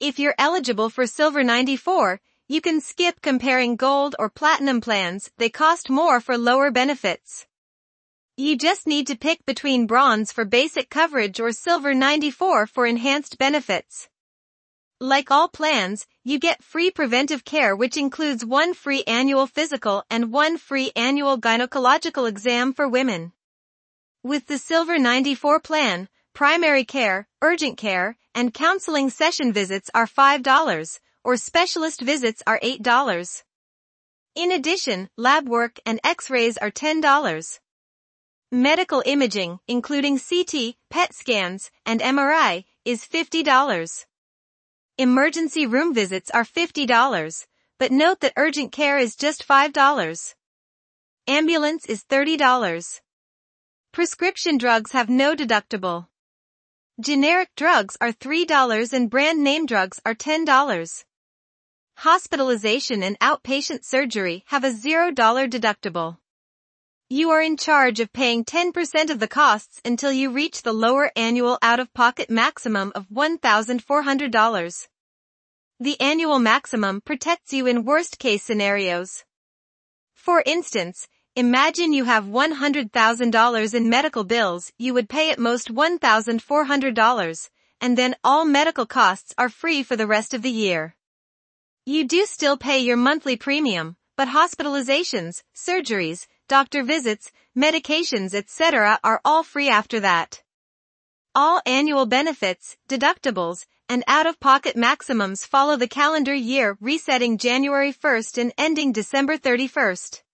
If you're eligible for Silver 94, you can skip comparing gold or platinum plans. They cost more for lower benefits. You just need to pick between bronze for basic coverage or Silver 94 for enhanced benefits. Like all plans, you get free preventive care, which includes 1 free annual physical and 1 free annual gynecological exam for women. With the Silver 94 plan, primary care, urgent care, and counseling session visits are $5, or specialist visits are $8. In addition, lab work and x-rays are $10. Medical imaging, including CT, PET scans, and MRI, is $50. Emergency room visits are $50, but note that urgent care is just $5. Ambulance is $30. Prescription drugs have no deductible. Generic drugs are $3 and brand name drugs are $10. Hospitalization and outpatient surgery have a $0 deductible. You are in charge of paying 10% of the costs until you reach the lower annual out-of-pocket maximum of $1,400. The annual maximum protects you in worst-case scenarios. For instance, imagine you have $100,000 in medical bills. You would pay at most $1,400, and then all medical costs are free for the rest of the year. You do still pay your monthly premium, but hospitalizations, surgeries, doctor visits, medications, etc. are all free after that. All annual benefits, deductibles, and out-of-pocket maximums follow the calendar year, resetting January 1st and ending December 31st.